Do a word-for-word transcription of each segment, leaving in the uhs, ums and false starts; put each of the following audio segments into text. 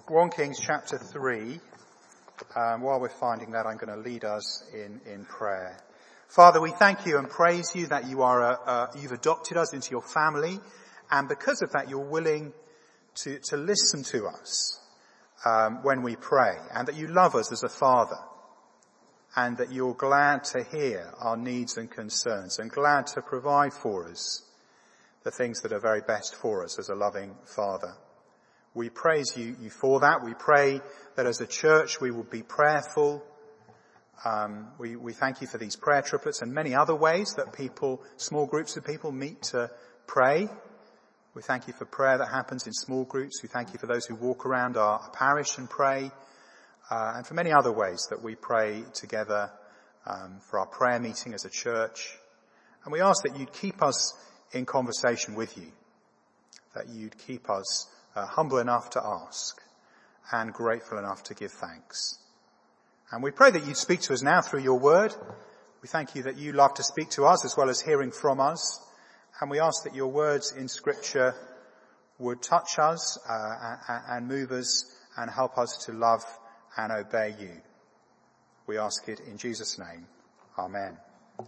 First Kings chapter three. Um, while we're finding that, I'm going to lead us in, in prayer. Father, we thank you and praise you that you are, a, a, you've adopted us into your family, and because of that, you're willing to, to listen to us um, when we pray, and that you love us as a father, and that you're glad to hear our needs and concerns, and glad to provide for us the things that are very best for us as a loving father. We praise you, you for that. We pray that as a church we will be prayerful. Um, we, we thank you for these prayer triplets and many other ways that people, small groups of people meet to pray. We thank you for prayer that happens in small groups. We thank you for those who walk around our, our parish and pray. Uh, and for many other ways that we pray together um, for our prayer meeting as a church. And we ask that you'd keep us in conversation with you, that you'd keep us uh, humble enough to ask and grateful enough to give thanks. And we pray that you'd speak to us now through your word. We thank you that you love to speak to us as well as hearing from us. And we ask that your words in Scripture would touch us uh, and move us and help us to love and obey you. We ask it in Jesus' name. Amen.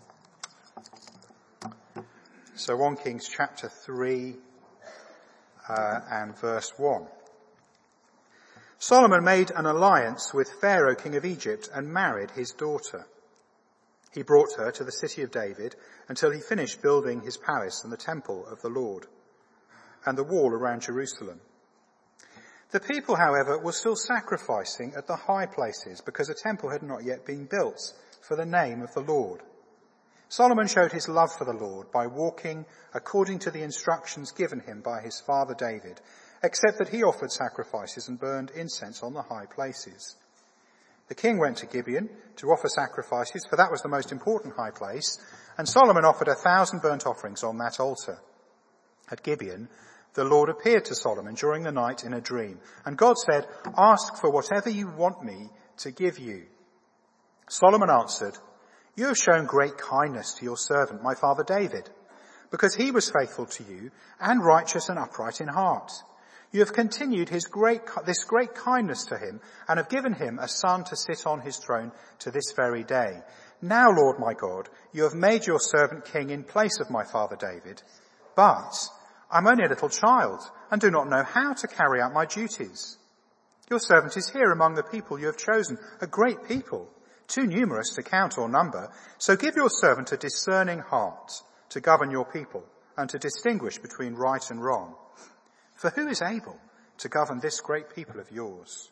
So First Kings chapter three uh, and verse one. Solomon made an alliance with Pharaoh, king of Egypt, and married his daughter. He brought her to the city of David until he finished building his palace and the temple of the Lord and the wall around Jerusalem. The people, however, were still sacrificing at the high places because a temple had not yet been built for the name of the Lord. Solomon showed his love for the Lord by walking according to the instructions given him by his father David, except that he offered sacrifices and burned incense on the high places. The king went to Gibeon to offer sacrifices, for that was the most important high place, and Solomon offered a thousand burnt offerings on that altar. At Gibeon, the Lord appeared to Solomon during the night in a dream, and God said, "Ask for whatever you want me to give you." Solomon answered, "You have shown great kindness to your servant, my father David, because he was faithful to you and righteous and upright in heart. You have continued his great, this great kindness to him and have given him a son to sit on his throne to this very day. Now, Lord my God, you have made your servant king in place of my father David, but I'm only a little child and do not know how to carry out my duties. Your servant is here among the people you have chosen, a great people, too numerous to count or number. So give your servant a discerning heart to govern your people and to distinguish between right and wrong. For who is able to govern this great people of yours?"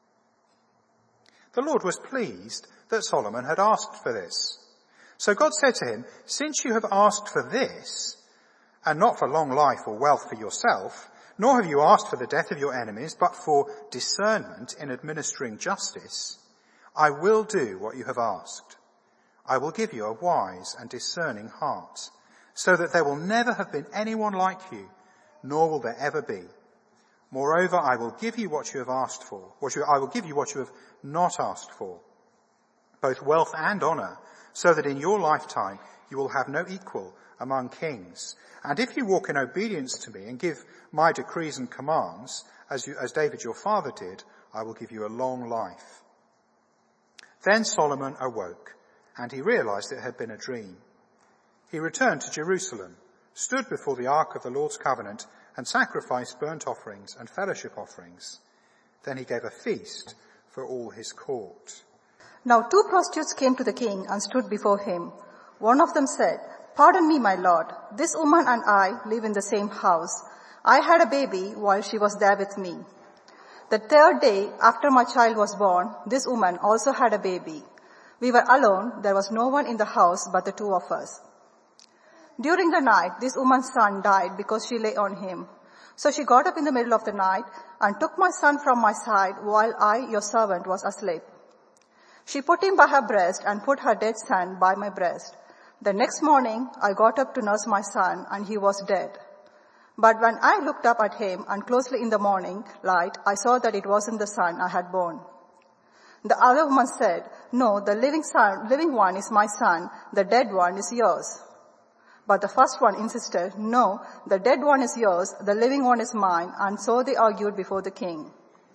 The Lord was pleased that Solomon had asked for this. So God said to him, "Since you have asked for this, and not for long life or wealth for yourself, nor have you asked for the death of your enemies, but for discernment in administering justice, I will do what you have asked. I will give you a wise and discerning heart, so that there will never have been anyone like you, nor will there ever be. Moreover, I will give you what you have asked for, what you, I will give you what you have not asked for, both wealth and honour, so that in your lifetime you will have no equal among kings. And if you walk in obedience to me and give my decrees and commands, as you, as David your father did, I will give you a long life." Then Solomon awoke, and he realized it had been a dream. He returned to Jerusalem, stood before the ark of the Lord's covenant, and sacrificed burnt offerings and fellowship offerings. Then he gave a feast for all his court. Now two prostitutes came to the king and stood before him. One of them said, "Pardon me, my lord, this woman and I live in the same house. I had a baby while she was there with me. The third day after my child was born, this woman also had a baby. We were alone. There was no one in the house but the two of us. During the night, this woman's son died because she lay on him. So she got up in the middle of the night and took my son from my side while I, your servant, was asleep. She put him by her breast and put her dead son by my breast. The next morning, I got up to nurse my son, and he was dead. But when I looked up at him and closely in the morning light, I saw that it wasn't the son I had born." The other woman said, "No, the living son, living one is my son, the dead one is yours." But the first one insisted, "No, the dead one is yours, the living one is mine," and so they argued before the king.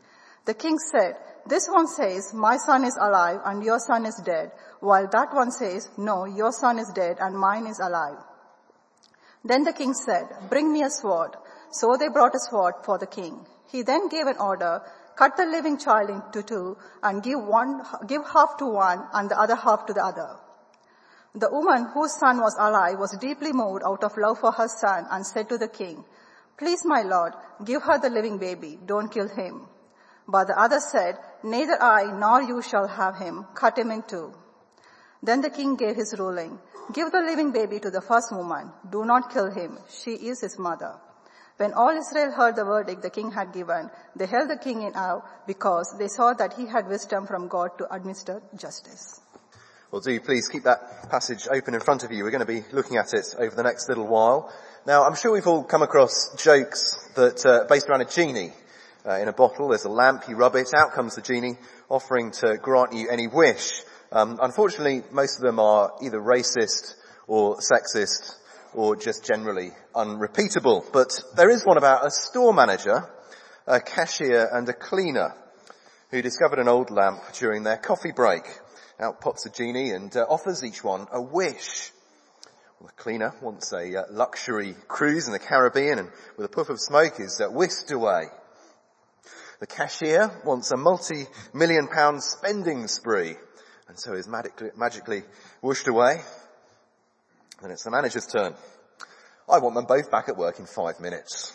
The king said, "This one says, 'My son is alive and your son is dead,' while that one says, 'No, your son is dead and mine is alive.'" Then the king said, "Bring me a sword." So they brought a sword for the king. He then gave an order, "Cut the living child into two and give one, give half to one and the other half to the other." The woman whose son was alive was deeply moved out of love for her son and said to the king, "Please, my lord, give her the living baby. Don't kill him." But the other said, "Neither I nor you shall have him. Cut him in two." Then the king gave his ruling, "Give the living baby to the first woman. Do not kill him. She is his mother." When all Israel heard the verdict the king had given, they held the king in awe because they saw that he had wisdom from God to administer justice. Well, do please keep that passage open in front of you. We're going to be looking at it over the next little while. Now, I'm sure we've all come across jokes that uh, based around a genie uh, in a bottle. There's a lamp, you rub it, out comes the genie, offering to grant you any wish. Um, unfortunately, most of them are either racist or sexist or just generally unrepeatable. But there is one about a store manager, a cashier and a cleaner who discovered an old lamp during their coffee break. Out pops a genie and uh, offers each one a wish. Well, the cleaner wants a uh, luxury cruise in the Caribbean and with a puff of smoke is uh, whisked away. The cashier wants a multi-million pound spending spree and so is magically, magically whooshed away. Then it's the manager's turn. "I want them both back at work in five minutes.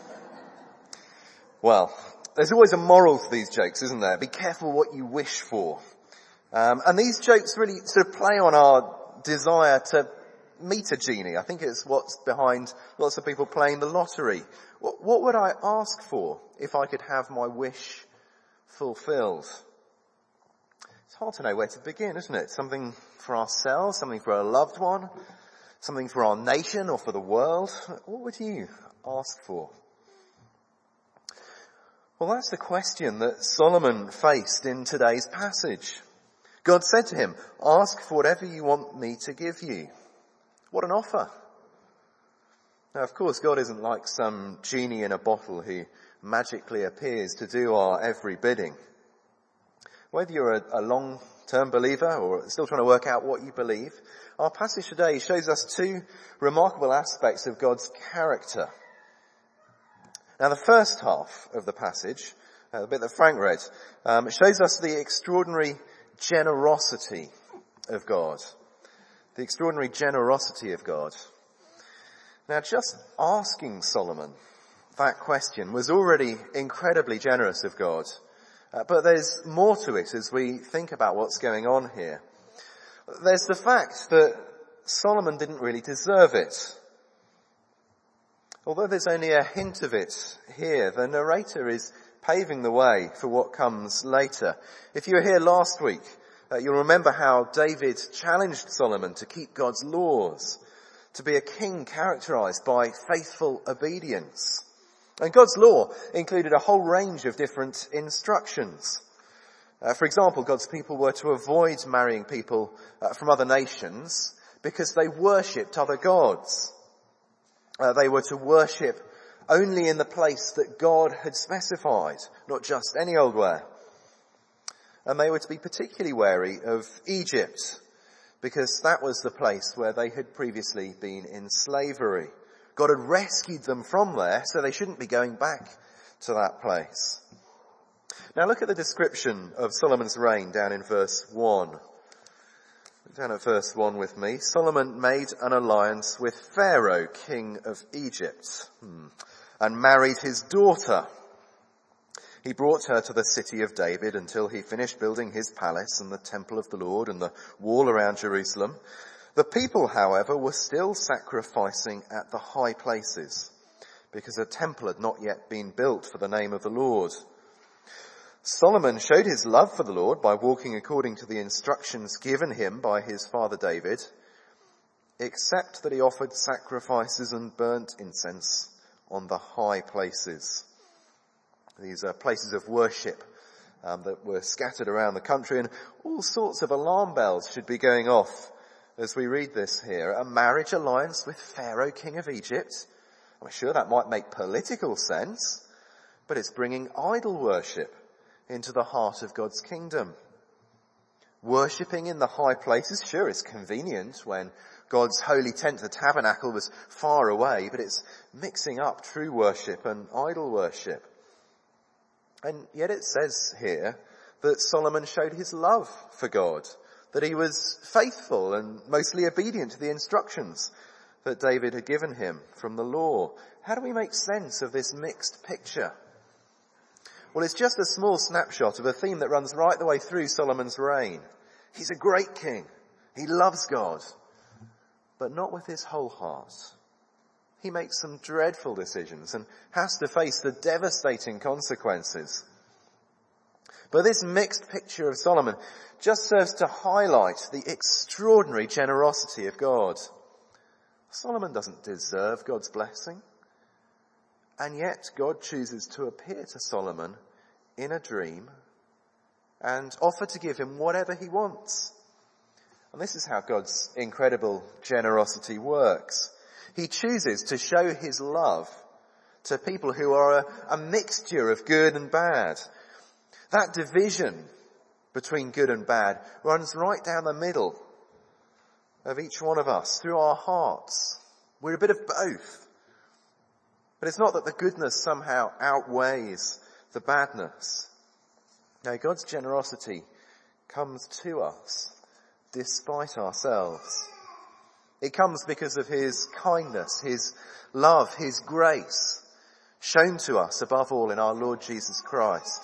Well, there's always a moral to these jokes, isn't there? Be careful what you wish for. Um, and these jokes really sort of play on our desire to meet a genie. I think it's what's behind lots of people playing the lottery. What, what would I ask for if I could have my wish fulfilled? It's hard to know where to begin, isn't it? Something for ourselves, something for a loved one, something for our nation or for the world. What would you ask for? Well, that's the question that Solomon faced in today's passage. God said to him, "Ask for whatever you want me to give you." What an offer. Now, of course, God isn't like some genie in a bottle who magically appears to do our every bidding. Whether you're a, a long-term believer or still trying to work out what you believe, our passage today shows us two remarkable aspects of God's character. Now, the first half of the passage, uh, the bit that Frank read, um, shows us the extraordinary generosity of God. The extraordinary generosity of God. Now, just asking Solomon that question was already incredibly generous of God. Uh, but there's more to it as we think about what's going on here. There's the fact that Solomon didn't really deserve it. Although there's only a hint of it here, the narrator is paving the way for what comes later. If you were here last week, uh, you'll remember how David challenged Solomon to keep God's laws, to be a king characterized by faithful obedience. And God's law included a whole range of different instructions. Uh, for example, God's people were to avoid marrying people uh, from other nations because they worshipped other gods. Uh, they were to worship only in the place that God had specified, not just any old where. And they were to be particularly wary of Egypt, because that was the place where they had previously been in slavery. God had rescued them from there, so they shouldn't be going back to that place. Now look at the description of Solomon's reign down in verse one. Down at verse one with me. Solomon made an alliance with Pharaoh, king of Egypt, hmm, and married his daughter. He brought her to the city of David until he finished building his palace and the temple of the Lord and the wall around Jerusalem. The people, however, were still sacrificing at the high places because a temple had not yet been built for the name of the Lord. Solomon showed his love for the Lord by walking according to the instructions given him by his father David, except that he offered sacrifices and burnt incense on the high places. These are places of worship um, that were scattered around the country, and all sorts of alarm bells should be going off as we read this here. A marriage alliance with Pharaoh, king of Egypt. I'm sure that might make political sense, but it's bringing idol worship into the heart of God's kingdom. Worshipping in the high places, sure, it's convenient when God's holy tent, the tabernacle, was far away, but it's mixing up true worship and idol worship. And yet it says here that Solomon showed his love for God, that he was faithful and mostly obedient to the instructions that David had given him from the law. How do we make sense of this mixed picture? Well, it's just a small snapshot of a theme that runs right the way through Solomon's reign. He's a great king. He loves God, but not with his whole heart. He makes some dreadful decisions and has to face the devastating consequences. But this mixed picture of Solomon just serves to highlight the extraordinary generosity of God. Solomon doesn't deserve God's blessing, and yet God chooses to appear to Solomon in a dream and offer to give him whatever he wants. And this is how God's incredible generosity works. He chooses to show his love to people who are a, a mixture of good and bad. That division between good and bad runs right down the middle of each one of us, through our hearts. We're a bit of both. But it's not that the goodness somehow outweighs the badness. No, God's generosity comes to us despite ourselves. It comes because of his kindness, his love, his grace, shown to us above all in our Lord Jesus Christ.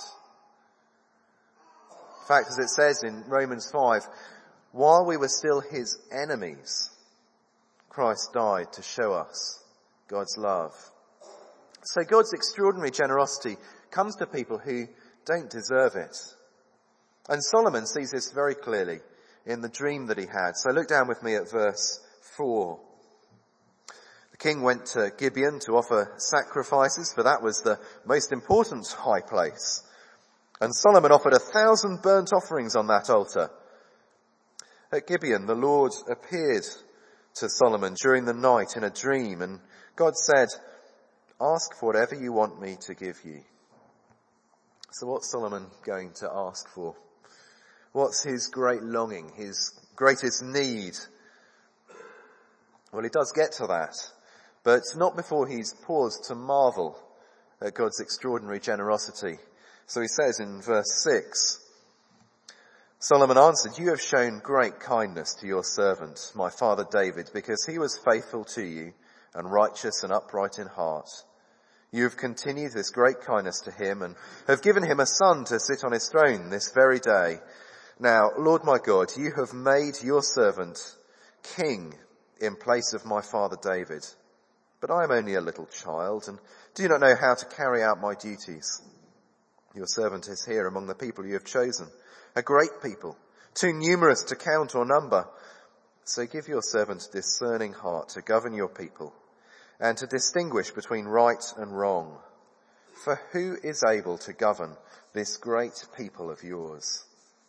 In fact, as it says in Romans five, while we were still his enemies, Christ died to show us God's love. So God's extraordinary generosity comes to people who don't deserve it. And Solomon sees this very clearly in the dream that he had. So look down with me at verse four. The king went to Gibeon to offer sacrifices, for that was the most important high place. And Solomon offered a thousand burnt offerings on that altar. At Gibeon, the Lord appeared to Solomon during the night in a dream, and God said, "Ask for whatever you want me to give you." So what's Solomon going to ask for? What's his great longing, his greatest need? Well, he does get to that, but not before he's paused to marvel at God's extraordinary generosity. So he says in verse six, Solomon answered, "You have shown great kindness to your servant, my father David, because he was faithful to you and righteous and upright in heart. You have continued this great kindness to him and have given him a son to sit on his throne this very day. Now, Lord my God, you have made your servant king in place of my father David. But I am only a little child and do not know how to carry out my duties. Your servant is here among the people you have chosen, a great people, too numerous to count or number. So give your servant a discerning heart to govern your people and to distinguish between right and wrong. For who is able to govern this great people of yours?"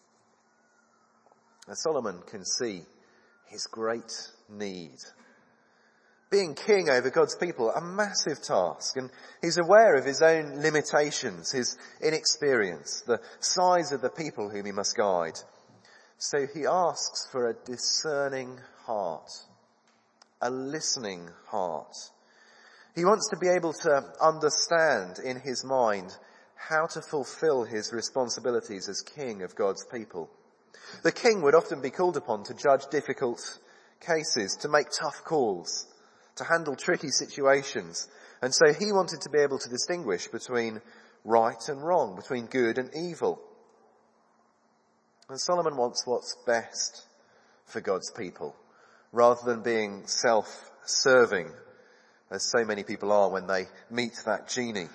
Now Solomon can see his great need. Being king over God's people, a massive task, and he's aware of his own limitations, his inexperience, the size of the people whom he must guide. So he asks for a discerning heart, a listening heart. He wants to be able to understand in his mind how to fulfill his responsibilities as king of God's people. The king would often be called upon to judge difficult cases, to make tough calls, to handle tricky situations. And so he wanted to be able to distinguish between right and wrong, between good and evil. And Solomon wants what's best for God's people, rather than being self-serving, as so many people are when they meet that genie.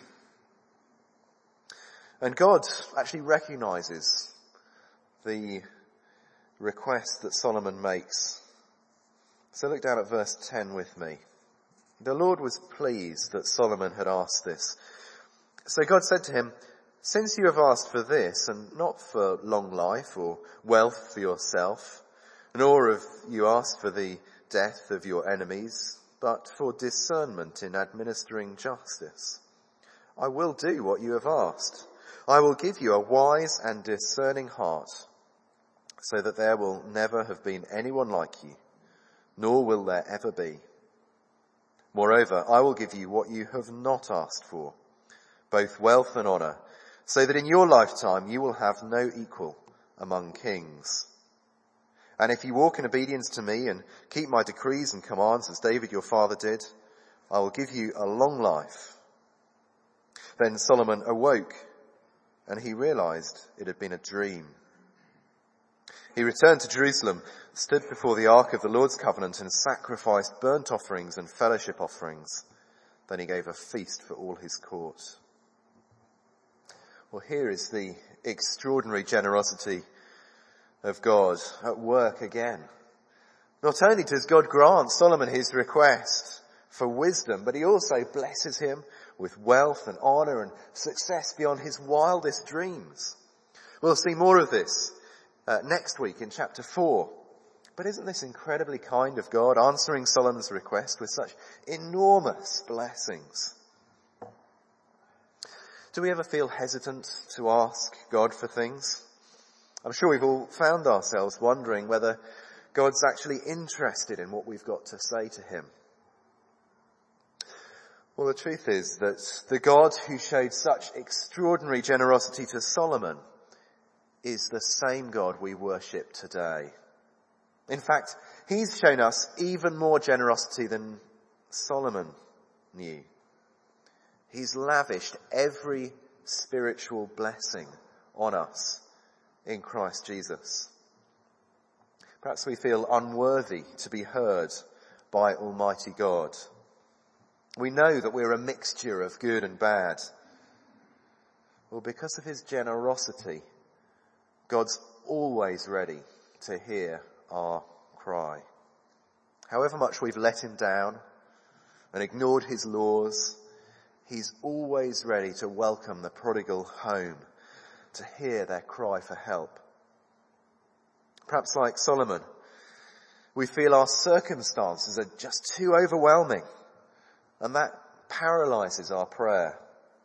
And God actually recognizes the request that Solomon makes. So look down at verse ten with me. The Lord was pleased that Solomon had asked this. So God said to him, "Since you have asked for this, and not for long life or wealth for yourself, nor have you asked for the death of your enemies, but for discernment in administering justice, I will do what you have asked. I will give you a wise and discerning heart, so that there will never have been anyone like you, nor will there ever be. Moreover, I will give you what you have not asked for, both wealth and honour, so that in your lifetime you will have no equal among kings. And if you walk in obedience to me and keep my decrees and commands as David your father did, I will give you a long life. Then Solomon awoke, and he realized it had been a dream. He returned to Jerusalem, stood before the ark of the Lord's covenant, and sacrificed burnt offerings and fellowship offerings. Then he gave a feast for all his court. Well, here is the extraordinary generosity of God at work again. Not only does God grant Solomon his request for wisdom, but he also blesses him with wealth and honour and success beyond his wildest dreams. We'll see more of this uh, next week in chapter four. But isn't this incredibly kind of God, answering Solomon's request with such enormous blessings? Do we ever feel hesitant to ask God for things? I'm sure we've all found ourselves wondering whether God's actually interested in what we've got to say to him. Well, the truth is that the God who showed such extraordinary generosity to Solomon is the same God we worship today. In fact, he's shown us even more generosity than Solomon knew. He's lavished every spiritual blessing on us in Christ Jesus. Perhaps we feel unworthy to be heard by Almighty God. We know that we're a mixture of good and bad. Well, because of his generosity, God's always ready to hear our cry. However much we've let him down and ignored his laws, he's always ready to welcome the prodigal home, to hear their cry for help. Perhaps like Solomon, we feel our circumstances are just too overwhelming, and that paralyzes our prayer.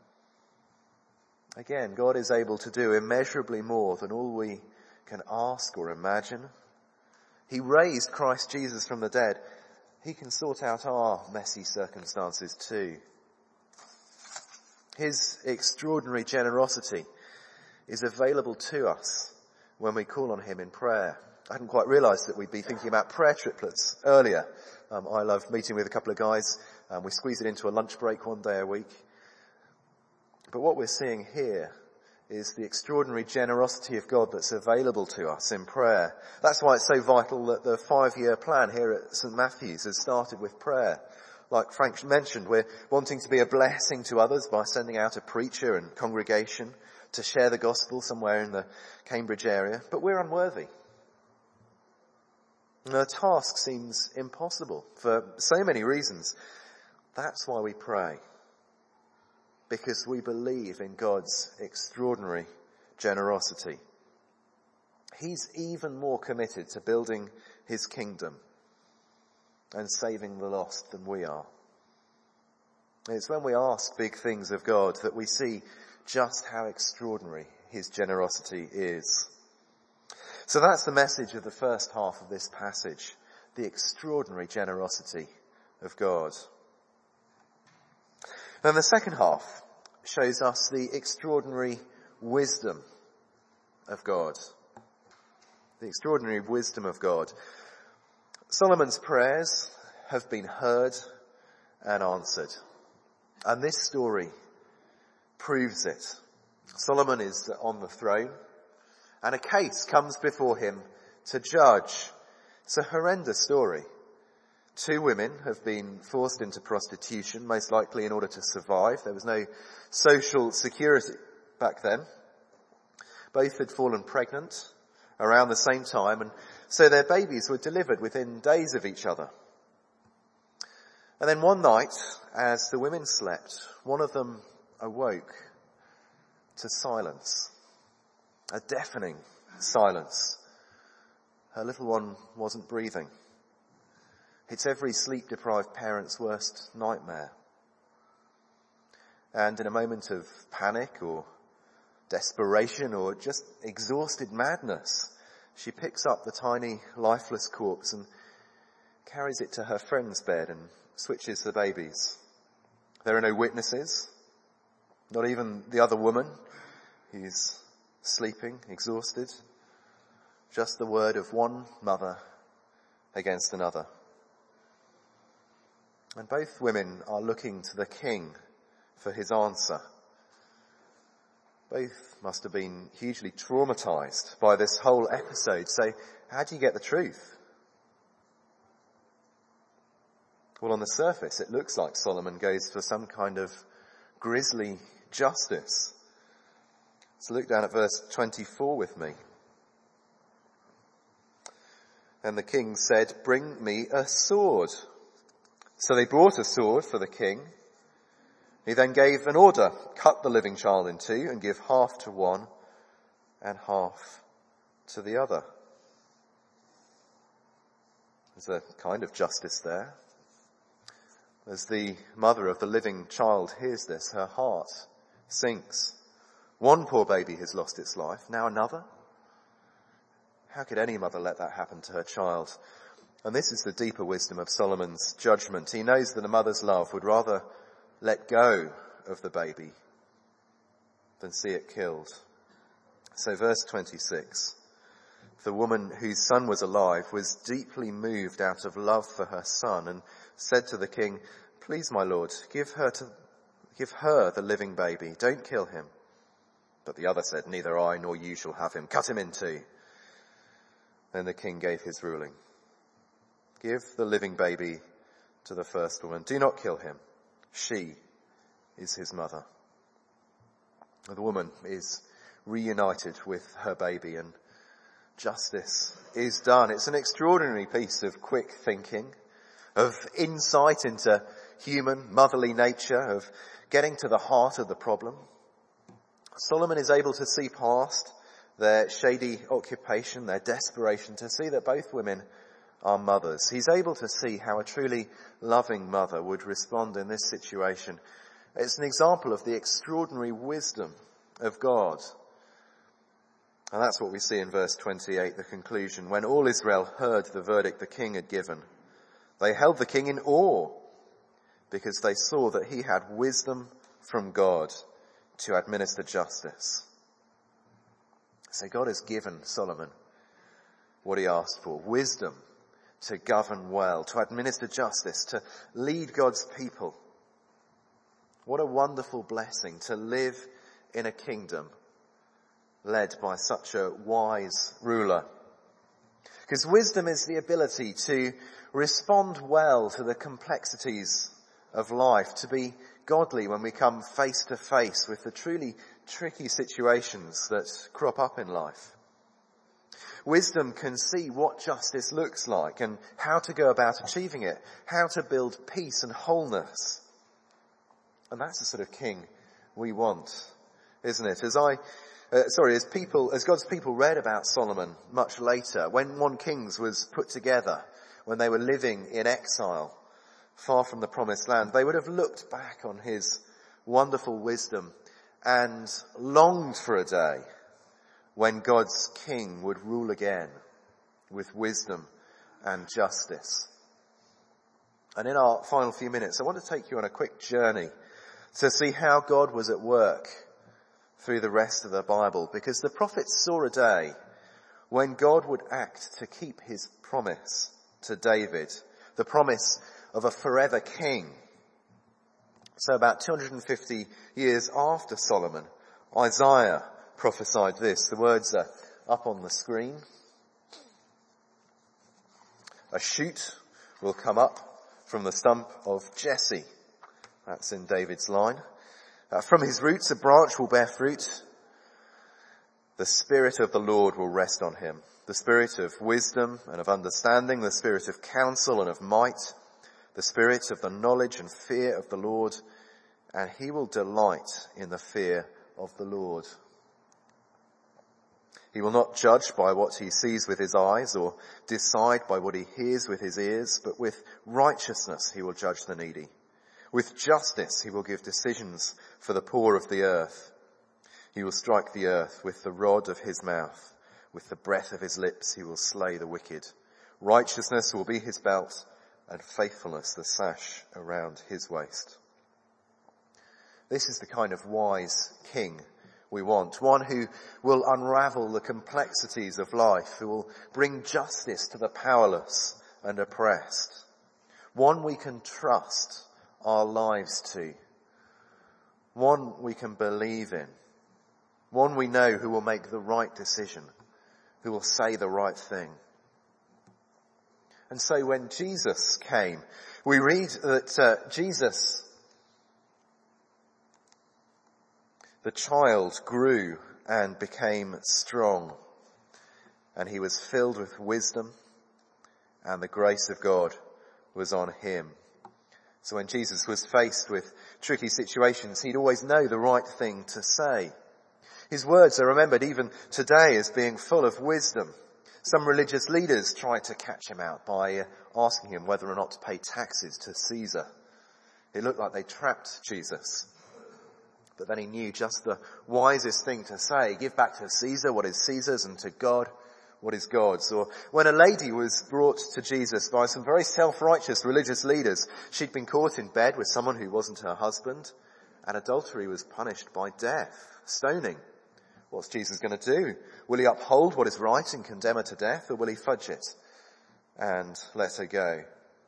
Again, God is able to do immeasurably more than all we can ask or imagine. He raised Christ Jesus from the dead. He can sort out our messy circumstances too. His extraordinary generosity is available to us when we call on him in prayer. I hadn't quite realised that we'd be thinking about prayer triplets earlier. Um, I love meeting with a couple of guys. Um, we squeeze it into a lunch break one day a week. But what we're seeing here is the extraordinary generosity of God that's available to us in prayer. That's why it's so vital that the five-year plan here at St Matthew's has started with prayer. Like Frank mentioned, we're wanting to be a blessing to others by sending out a preacher and congregation to share the gospel somewhere in the Cambridge area, but we're unworthy. And the task seems impossible for so many reasons. That's why we pray, because we believe in God's extraordinary generosity. He's even more committed to building his kingdom and saving the lost than we are. It's when we ask big things of God that we see just how extraordinary his generosity is. So that's the message of the first half of this passage, the extraordinary generosity of God. Then the second half shows us the extraordinary wisdom of God. The extraordinary wisdom of God. Solomon's prayers have been heard and answered. And this story proves it. Solomon is on the throne, and a case comes before him to judge. It's a horrendous story. Two women have been forced into prostitution, most likely in order to survive. There was no social security back then. Both had fallen pregnant around the same time, and so their babies were delivered within days of each other. And then one night, as the women slept, one of them awoke to silence, a deafening silence. Her little one wasn't breathing. It's every sleep-deprived parent's worst nightmare. And in a moment of panic or desperation or just exhausted madness, she picks up the tiny, lifeless corpse and carries it to her friend's bed and switches the babies. There are no witnesses, not even the other woman who's sleeping, exhausted. Just the word of one mother against another. And both women are looking to the king for his answer. Both must have been hugely traumatized by this whole episode. So how do you get the truth? Well, on the surface, it looks like Solomon goes for some kind of grisly justice. So look down at verse twenty-four with me. And the king said, "Bring me a sword." So they brought a sword for the king. He then gave an order, cut the living child in two and give half to one and half to the other. There's a kind of justice there. As the mother of the living child hears this, her heart sinks. One poor baby has lost its life, now another. How could any mother let that happen to her child? And this is the deeper wisdom of Solomon's judgment. He knows that a mother's love would rather let go of the baby than see it killed. So verse twenty-six, the woman whose son was alive was deeply moved out of love for her son and said to the king, "Please, my lord, give her to, give her the living baby. Don't kill him." But the other said, "Neither I nor you shall have him. Cut him in two." Then the king gave his ruling. "Give the living baby to the first woman. Do not kill him. She is his mother." The woman is reunited with her baby and justice is done. It's an extraordinary piece of quick thinking, of insight into human motherly nature, of getting to the heart of the problem. Solomon is able to see past their shady occupation, their desperation, to see that both women are mothers. He's able to see how a truly loving mother would respond in this situation. It's an example of the extraordinary wisdom of God. And that's what we see in verse twenty-eight, the conclusion. When all Israel heard the verdict the king had given, they held the king in awe because they saw that he had wisdom from God to administer justice. So God has given Solomon what he asked for, wisdom to govern well, to administer justice, to lead God's people. What a wonderful blessing to live in a kingdom led by such a wise ruler. Because wisdom is the ability to respond well to the complexities of life, to be godly when we come face to face with the truly tricky situations that crop up in life. Wisdom can see what justice looks like and how to go about achieving it, how to build peace and wholeness. And that's the sort of king we want, isn't it? As I, uh, sorry, as people, as God's people read about Solomon much later, when First Kings was put together, when they were living in exile, far from the promised land, they would have looked back on his wonderful wisdom and longed for a day when God's king would rule again with wisdom and justice. And in our final few minutes, I want to take you on a quick journey to see how God was at work through the rest of the Bible, because the prophets saw a day when God would act to keep his promise to David, the promise of a forever king. So about two hundred fifty years after Solomon, Isaiah prophesied this. The words are up on the screen. "A shoot will come up from the stump of Jesse." That's in David's line. Uh, "from his roots a branch will bear fruit. The Spirit of the Lord will rest on him. The Spirit of wisdom and of understanding, the Spirit of counsel and of might, the Spirit of the knowledge and fear of the Lord, and he will delight in the fear of the Lord. He will not judge by what he sees with his eyes or decide by what he hears with his ears, but with righteousness he will judge the needy. With justice he will give decisions for the poor of the earth. He will strike the earth with the rod of his mouth. With the breath of his lips he will slay the wicked. Righteousness will be his belt, and faithfulness the sash around his waist. This is the kind of wise king we want. One who will unravel the complexities of life, who will bring justice to the powerless and oppressed. One we can trust our lives to. One we can believe in. One we know who will make the right decision, who will say the right thing. And so when Jesus came, we read that uh, Jesus, the child, grew and became strong, and he was filled with wisdom, and the grace of God was on him. So when Jesus was faced with tricky situations, he'd always know the right thing to say. His words are remembered even today as being full of wisdom. Some religious leaders tried to catch him out by asking him whether or not to pay taxes to Caesar. It looked like they trapped Jesus. But then he knew just the wisest thing to say. Give back to Caesar what is Caesar's, and to God what is God's. Or when a lady was brought to Jesus by some very self-righteous religious leaders, she'd been caught in bed with someone who wasn't her husband, and adultery was punished by death, stoning. What's Jesus going to do? Will he uphold what is right and condemn her to death, or will he fudge it and let her go?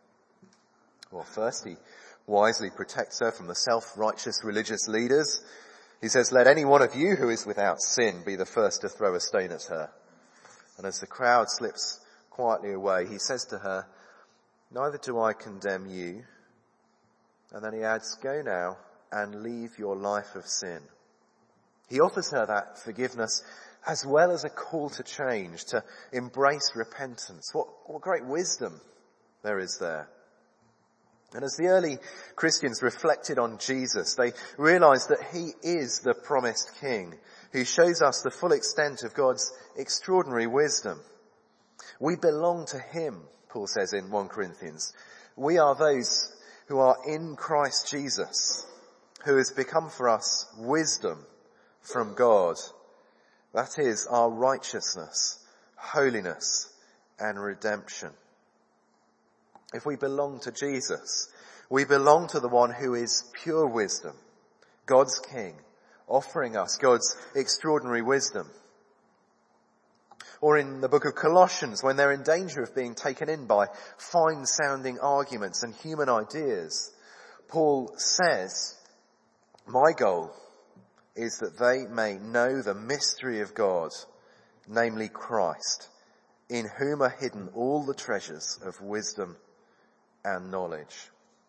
Well, first he wisely protects her from the self-righteous religious leaders. He says, "Let any one of you who is without sin be the first to throw a stone at her." And as the crowd slips quietly away, he says to her, "Neither do I condemn you." And then he adds, "Go now and leave your life of sin." He offers her that forgiveness as well as a call to change, to embrace repentance. What, what great wisdom there is there. And as the early Christians reflected on Jesus, they realized that he is the promised king who shows us the full extent of God's extraordinary wisdom. We belong to him, Paul says in First Corinthians. We are those who are in Christ Jesus, who has become for us wisdom from God. That is our righteousness, holiness, and redemption. If we belong to Jesus, we belong to the one who is pure wisdom, God's King, offering us God's extraordinary wisdom. Or in the book of Colossians, when they're in danger of being taken in by fine-sounding arguments and human ideas, Paul says, "My goal is that they may know the mystery of God, namely Christ, in whom are hidden all the treasures of wisdom and knowledge."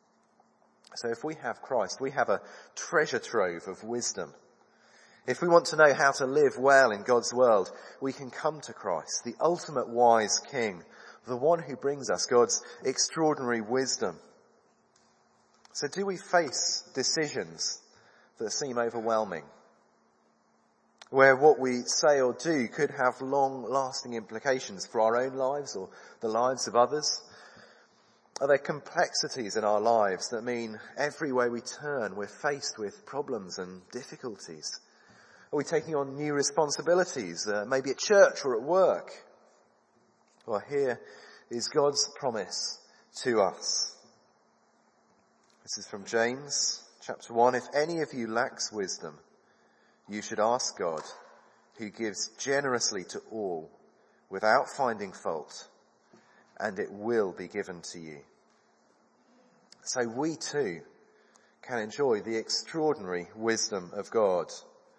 So if we have Christ, we have a treasure trove of wisdom. If we want to know how to live well in God's world, we can come to Christ, the ultimate wise King, the one who brings us God's extraordinary wisdom. So do we face decisions that seem overwhelming, where what we say or do could have long-lasting implications for our own lives or the lives of others? Are there complexities in our lives that mean everywhere we turn we're faced with problems and difficulties? Are we taking on new responsibilities, uh, maybe at church or at work? Well, here is God's promise to us. This is from James chapter one. "If any of you lacks wisdom, you should ask God, who gives generously to all without finding fault, and it will be given to you." So we too can enjoy the extraordinary wisdom of God.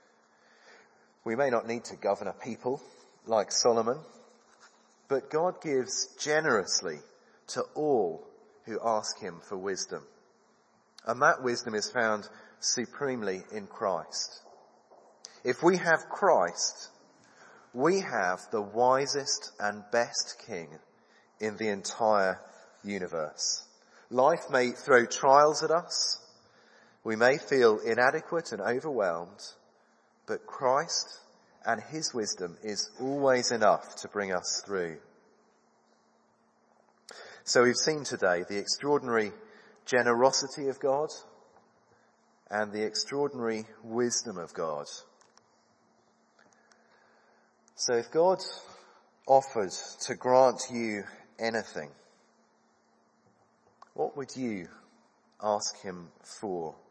We may not need to govern a people like Solomon, but God gives generously to all who ask him for wisdom. And that wisdom is found supremely in Christ. If we have Christ, we have the wisest and best King in the entire universe. Life may throw trials at us. We may feel inadequate and overwhelmed, but Christ and his wisdom is always enough to bring us through. So we've seen today the extraordinary generosity of God and the extraordinary wisdom of God. So if God offered to grant you anything, what would you ask him for?